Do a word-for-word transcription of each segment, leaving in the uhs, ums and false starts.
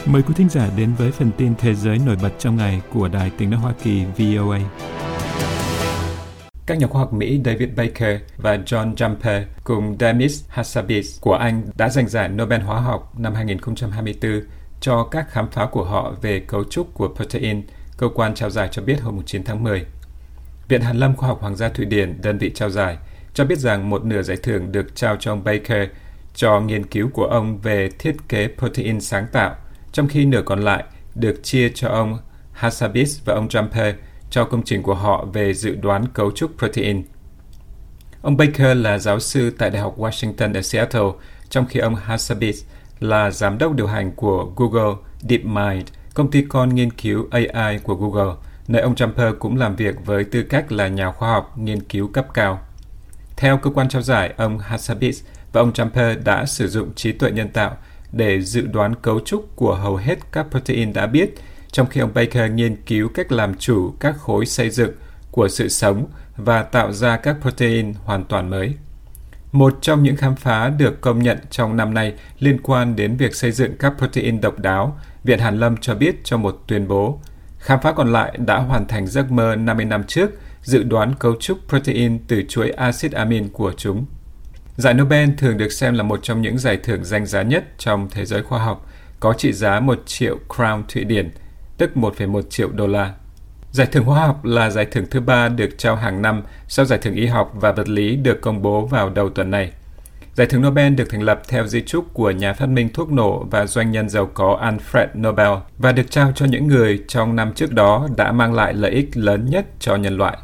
Mời quý thính giả đến với phần tin thế giới nổi bật trong ngày của Đài Tiếng nói Hoa Kỳ vê o a. Các nhà khoa học Mỹ David Baker và John Jumper cùng Demis Hassabis của Anh đã giành giải Nobel Hóa học năm hai không hai tư cho các khám phá của họ về cấu trúc của protein, cơ quan trao giải cho biết hôm chín tháng mười. Viện Hàn lâm Khoa học Hoàng gia Thụy Điển, đơn vị trao giải, cho biết rằng một nửa giải thưởng được trao cho ông Baker cho nghiên cứu của ông về thiết kế protein sáng tạo, trong khi nửa còn lại được chia cho ông Hassabis và ông Jumper cho công trình của họ về dự đoán cấu trúc protein. Ông Baker là giáo sư tại Đại học Washington ở Seattle, trong khi ông Hassabis là giám đốc điều hành của Google DeepMind, công ty con nghiên cứu a i của Google, nơi ông Jumper cũng làm việc với tư cách là nhà khoa học nghiên cứu cấp cao. Theo cơ quan trao giải, ông Hassabis và ông Jumper đã sử dụng trí tuệ nhân tạo để dự đoán cấu trúc của hầu hết các protein đã biết, trong khi ông Baker nghiên cứu cách làm chủ các khối xây dựng của sự sống và tạo ra các protein hoàn toàn mới. Một trong những khám phá được công nhận trong năm nay liên quan đến việc xây dựng các protein độc đáo, Viện Hàn lâm cho biết trong một tuyên bố. Khám phá còn lại đã hoàn thành giấc mơ năm mươi năm trước, dự đoán cấu trúc protein từ chuỗi axit amin của chúng. Giải Nobel thường được xem là một trong những giải thưởng danh giá nhất trong thế giới khoa học, có trị giá một triệu crown Thụy Điển, tức một phẩy một triệu đô la. Giải thưởng hóa học là giải thưởng thứ ba được trao hàng năm sau giải thưởng y học và vật lý được công bố vào đầu tuần này. Giải thưởng Nobel được thành lập theo di chúc của nhà phát minh thuốc nổ và doanh nhân giàu có Alfred Nobel và được trao cho những người trong năm trước đó đã mang lại lợi ích lớn nhất cho nhân loại.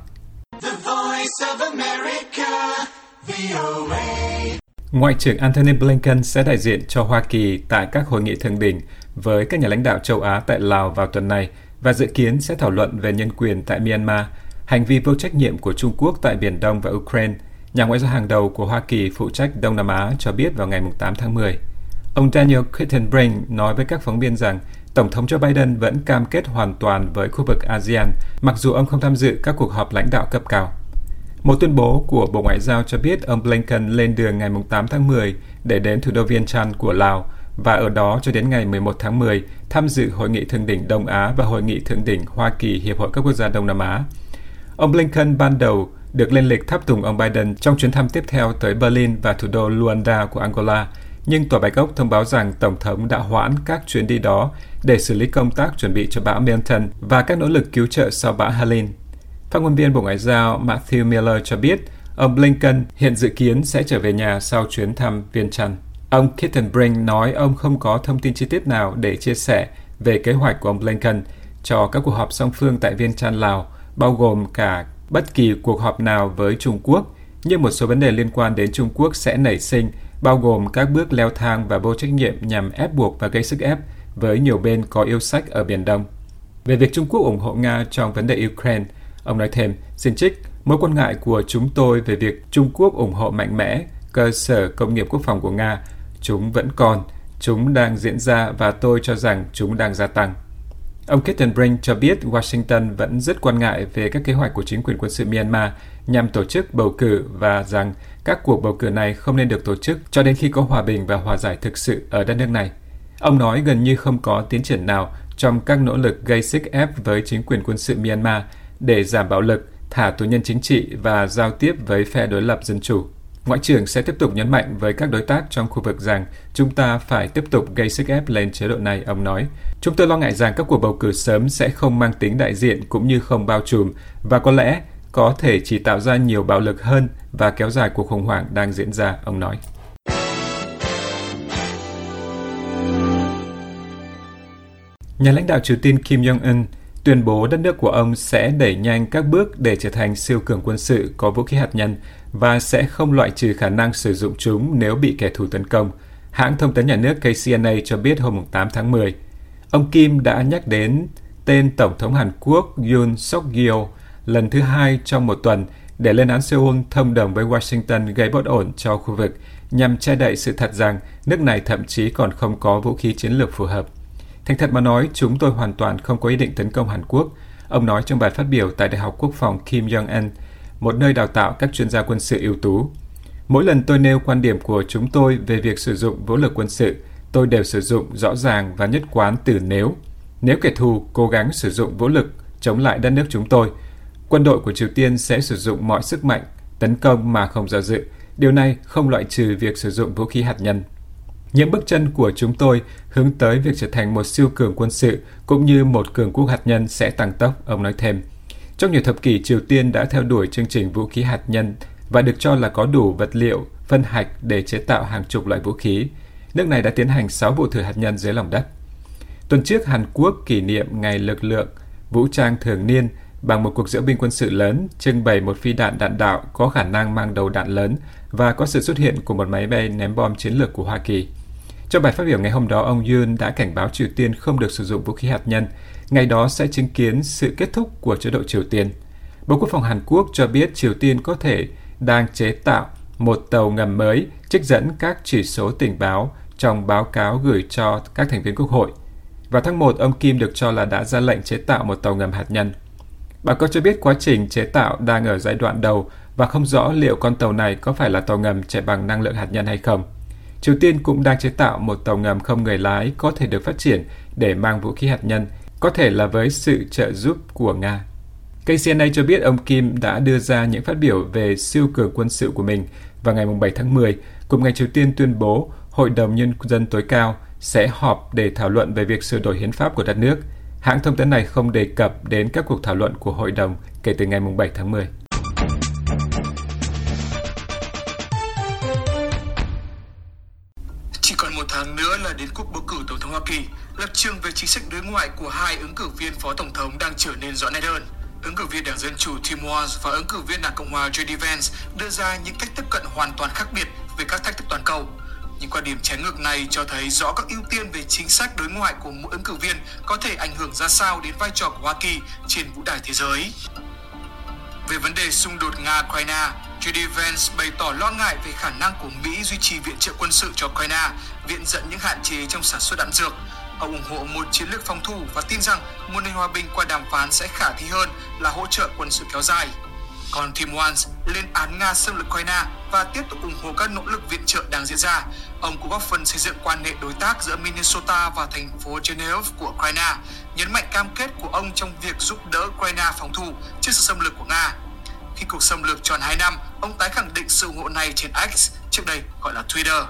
Ngoại trưởng Antony Blinken sẽ đại diện cho Hoa Kỳ tại các hội nghị thượng đỉnh với các nhà lãnh đạo châu Á tại Lào vào tuần này và dự kiến sẽ thảo luận về nhân quyền tại Myanmar, hành vi vô trách nhiệm của Trung Quốc tại Biển Đông và Ukraine. Nhà ngoại giao hàng đầu của Hoa Kỳ phụ trách Đông Nam Á cho biết vào ngày tám tháng mười. Ông Daniel Kritenbrink nói với các phóng viên rằng Tổng thống Joe Biden vẫn cam kết hoàn toàn với khu vực a sê an, mặc dù ông không tham dự các cuộc họp lãnh đạo cấp cao. Một tuyên bố của Bộ Ngoại giao cho biết ông Blinken lên đường ngày tám tháng mười để đến thủ đô Vientiane của Lào và ở đó cho đến ngày mười một tháng mười tham dự Hội nghị Thượng đỉnh Đông Á và Hội nghị Thượng đỉnh Hoa Kỳ Hiệp hội các quốc gia Đông Nam Á. Ông Blinken ban đầu được lên lịch tháp tùng ông Biden trong chuyến thăm tiếp theo tới Berlin và thủ đô Luanda của Angola, nhưng Tòa Bạch Ốc thông báo rằng Tổng thống đã hoãn các chuyến đi đó để xử lý công tác chuẩn bị cho bão Milton và các nỗ lực cứu trợ sau bão Helene. Phát ngôn viên Bộ Ngoại giao Matthew Miller cho biết ông Blinken hiện dự kiến sẽ trở về nhà sau chuyến thăm Vientiane. Ông Kritenbrink nói ông không có thông tin chi tiết nào để chia sẻ về kế hoạch của ông Blinken cho các cuộc họp song phương tại Vientiane, Lào, bao gồm cả bất kỳ cuộc họp nào với Trung Quốc, nhưng một số vấn đề liên quan đến Trung Quốc sẽ nảy sinh, bao gồm các bước leo thang và vô trách nhiệm nhằm ép buộc và gây sức ép với nhiều bên có yêu sách ở Biển Đông. Về việc Trung Quốc ủng hộ Nga trong vấn đề Ukraine, ông nói thêm, xin trích, mối quan ngại của chúng tôi về việc Trung Quốc ủng hộ mạnh mẽ cơ sở công nghiệp quốc phòng của Nga, chúng vẫn còn, chúng đang diễn ra và tôi cho rằng chúng đang gia tăng. Ông Kritenbrink cho biết Washington vẫn rất quan ngại về các kế hoạch của chính quyền quân sự Myanmar nhằm tổ chức bầu cử và rằng các cuộc bầu cử này không nên được tổ chức cho đến khi có hòa bình và hòa giải thực sự ở đất nước này. Ông nói gần như không có tiến triển nào trong các nỗ lực gây sức ép với chính quyền quân sự Myanmar để giảm bạo lực, thả tù nhân chính trị và giao tiếp với phe đối lập dân chủ. Ngoại trưởng sẽ tiếp tục nhấn mạnh với các đối tác trong khu vực rằng chúng ta phải tiếp tục gây sức ép lên chế độ này, ông nói. Chúng tôi lo ngại rằng các cuộc bầu cử sớm sẽ không mang tính đại diện cũng như không bao trùm và có lẽ có thể chỉ tạo ra nhiều bạo lực hơn và kéo dài cuộc khủng hoảng đang diễn ra, ông nói. Nhà lãnh đạo Triều Tiên Kim Jong-un tuyên bố đất nước của ông sẽ đẩy nhanh các bước để trở thành siêu cường quân sự có vũ khí hạt nhân và sẽ không loại trừ khả năng sử dụng chúng nếu bị kẻ thù tấn công, hãng thông tấn nhà nước K C N A cho biết hôm tám tháng mười. Ông Kim đã nhắc đến tên Tổng thống Hàn Quốc Yoon suk yeol lần thứ hai trong một tuần để lên án Seoul thông đồng với Washington gây bất ổn cho khu vực nhằm che đậy sự thật rằng nước này thậm chí còn không có vũ khí chiến lược phù hợp. Thành thật mà nói, chúng tôi hoàn toàn không có ý định tấn công Hàn Quốc, ông nói trong bài phát biểu tại Đại học Quốc phòng Kim Jong-un, một nơi đào tạo các chuyên gia quân sự ưu tú. Mỗi lần tôi nêu quan điểm của chúng tôi về việc sử dụng vũ lực quân sự, tôi đều sử dụng rõ ràng và nhất quán từ nếu. Nếu kẻ thù cố gắng sử dụng vũ lực chống lại đất nước chúng tôi, quân đội của Triều Tiên sẽ sử dụng mọi sức mạnh, tấn công mà không do dự. Điều này không loại trừ việc sử dụng vũ khí hạt nhân. Những bước chân của chúng tôi hướng tới việc trở thành một siêu cường quân sự cũng như một cường quốc hạt nhân sẽ tăng tốc, ông nói thêm. Trong nhiều thập kỷ, Triều Tiên đã theo đuổi chương trình vũ khí hạt nhân và được cho là có đủ vật liệu, phân hạch để chế tạo hàng chục loại vũ khí. Nước này đã tiến hành sáu vụ thử hạt nhân dưới lòng đất. Tuần trước, Hàn Quốc kỷ niệm Ngày lực lượng vũ trang thường niên bằng một cuộc diễu binh quân sự lớn, trưng bày một phi đạn đạn đạo có khả năng mang đầu đạn lớn và có sự xuất hiện của một máy bay ném bom chiến lược của Hoa Kỳ. Trong bài phát biểu ngày hôm đó, ông Yoon đã cảnh báo Triều Tiên không được sử dụng vũ khí hạt nhân. Ngày đó sẽ chứng kiến sự kết thúc của chế độ Triều Tiên. Bộ Quốc phòng Hàn Quốc cho biết Triều Tiên có thể đang chế tạo một tàu ngầm mới, trích dẫn các chỉ số tình báo trong báo cáo gửi cho các thành viên Quốc hội. Vào tháng một, ông Kim được cho là đã ra lệnh chế tạo một tàu ngầm hạt nhân. Bà có cho biết quá trình chế tạo đang ở giai đoạn đầu và không rõ liệu con tàu này có phải là tàu ngầm chạy bằng năng lượng hạt nhân hay không. Triều Tiên cũng đang chế tạo một tàu ngầm không người lái có thể được phát triển để mang vũ khí hạt nhân, có thể là với sự trợ giúp của Nga. ca xê en a cho biết ông Kim đã đưa ra những phát biểu về siêu cường quân sự của mình vào ngày bảy tháng mười, cùng ngày Triều Tiên tuyên bố Hội đồng Nhân dân tối cao sẽ họp để thảo luận về việc sửa đổi hiến pháp của đất nước. Hãng thông tấn này không đề cập đến các cuộc thảo luận của Hội đồng kể từ ngày bảy tháng mười. Chỉ còn một tháng nữa là đến cuộc bầu cử Tổng thống Hoa Kỳ, lập trường về chính sách đối ngoại của hai ứng cử viên phó tổng thống đang trở nên rõ nét hơn. Ứng cử viên Đảng Dân Chủ Tim Walz và ứng cử viên Đảng Cộng hòa giê đê Vance đưa ra những cách tiếp cận hoàn toàn khác biệt về các thách thức toàn cầu. Những quan điểm trái ngược này cho thấy rõ các ưu tiên về chính sách đối ngoại của mỗi ứng cử viên có thể ảnh hưởng ra sao đến vai trò của Hoa Kỳ trên vũ đài thế giới. Về vấn đề xung đột Nga-Ukraine, giê đê Vance bày tỏ lo ngại về khả năng của Mỹ duy trì viện trợ quân sự cho Ukraine, viện dẫn những hạn chế trong sản xuất đạn dược. Ông ủng hộ một chiến lược phòng thủ và tin rằng một nền hòa bình qua đàm phán sẽ khả thi hơn là hỗ trợ quân sự kéo dài. Còn Tim Walz lên án Nga xâm lược Ukraine và tiếp tục ủng hộ các nỗ lực viện trợ đang diễn ra. Ông cũng góp phần xây dựng quan hệ đối tác giữa Minnesota và thành phố Chernihiv của Ukraine, nhấn mạnh cam kết của ông trong việc giúp đỡ Ukraine phòng thủ trước sự xâm lược của Nga. Khi cuộc xâm lược tròn hai năm, ông tái khẳng định sự ủng hộ này trên X, trước đây gọi là Twitter.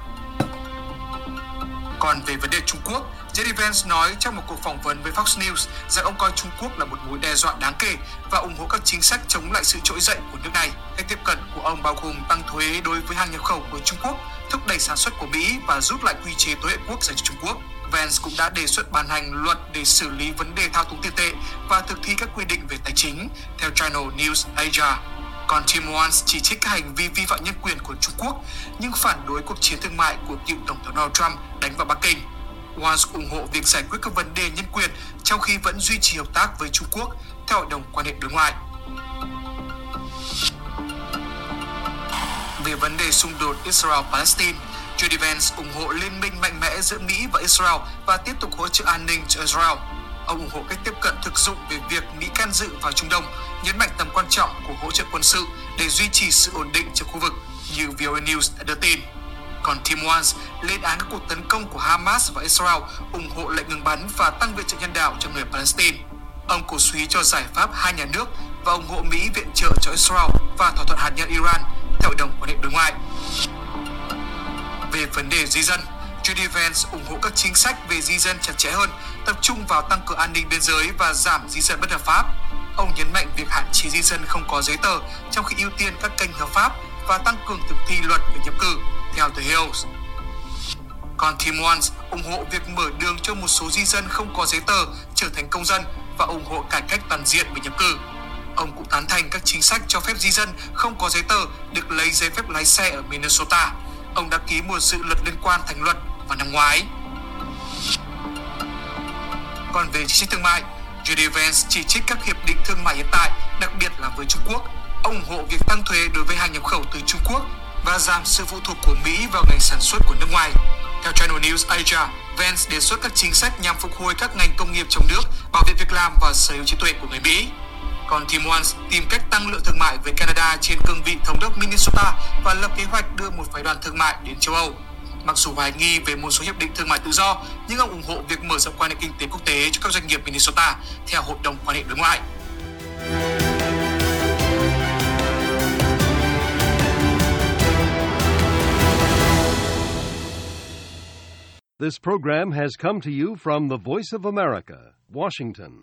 Còn về vấn đề Trung Quốc, giê đê Vance nói trong một cuộc phỏng vấn với Fox News rằng ông coi Trung Quốc là một mối đe dọa đáng kể và ủng hộ các chính sách chống lại sự trỗi dậy của nước này. Cách tiếp cận của ông bao gồm tăng thuế đối với hàng nhập khẩu của Trung Quốc, thúc đẩy sản xuất của Mỹ và rút lại quy chế tối hệ quốc dành cho Trung Quốc. Vance cũng đã đề xuất ban hành luật để xử lý vấn đề thao túng tiền tệ và thực thi các quy định về tài chính, theo Channel News Asia. Còn Tim Walz chỉ trích các hành vi vi phạm nhân quyền của Trung Quốc, nhưng phản đối cuộc chiến thương mại của cựu Tổng thống Donald Trump đánh vào Bắc Kinh. Walz ủng hộ việc giải quyết các vấn đề nhân quyền trong khi vẫn duy trì hợp tác với Trung Quốc theo Hội đồng quan hệ đối ngoại. Về vấn đề xung đột Israel-Palestine, giê đê Vance ủng hộ liên minh mạnh mẽ giữa Mỹ và Israel và tiếp tục hỗ trợ an ninh cho Israel. Ông ủng hộ cách tiếp cận thực dụng về việc Mỹ can dự vào Trung Đông, nhấn mạnh tầm quan trọng của hỗ trợ quân sự để duy trì sự ổn định trong khu vực, như vê o a News đã đưa tin. Còn Tim Walz lên án các cuộc tấn công của Hamas và Israel, ủng hộ lệnh ngừng bắn và tăng viện trợ nhân đạo cho người Palestine. Ông cổ suý cho giải pháp hai nhà nước và ủng hộ Mỹ viện trợ cho Israel và thỏa thuận hạt nhân Iran theo Hội đồng quan hệ đối ngoại. Về vấn đề di dân, giê đê Vance ủng hộ các chính sách về di dân chặt chẽ hơn, tập trung vào tăng cường an ninh biên giới và giảm di dân bất hợp pháp. Ông nhấn mạnh việc hạn chế di dân không có giấy tờ, trong khi ưu tiên các kênh hợp pháp và tăng cường thực thi luật về nhập cư, theo The Hill. Còn Tim Walz ủng hộ việc mở đường cho một số di dân không có giấy tờ trở thành công dân và ủng hộ cải cách toàn diện về nhập cư. Ông cũng tán thành các chính sách cho phép di dân không có giấy tờ được lấy giấy phép lái xe ở Minnesota. Ông đã ký một dự luật liên quan thành luật vào năm ngoái. Còn về chính sách thương mại, giê đê Vance chỉ trích các hiệp định thương mại hiện tại, đặc biệt là với Trung Quốc. Ông ủng hộ việc tăng thuế đối với hàng nhập khẩu từ Trung Quốc và giảm sự phụ thuộc của Mỹ vào ngành sản xuất của nước ngoài. Theo Channel News Asia, Vance đề xuất các chính sách nhằm phục hồi các ngành công nghiệp trong nước, bảo vệ việc làm và sở hữu trí tuệ của người Mỹ. Còn Tim Walz tìm cách tăng lượng thương mại với Canada trên cương vị thống đốc Minnesota và lập kế hoạch đưa một phái đoàn thương mại đến châu Âu. Mặc dù hoài nghi về một số hiệp định thương mại tự do, nhưng ông ủng hộ việc mở rộng quan hệ kinh tế quốc tế cho các doanh nghiệp Minnesota theo Hội đồng quan hệ đối ngoại. This program has come to you from the Voice of America, Washington.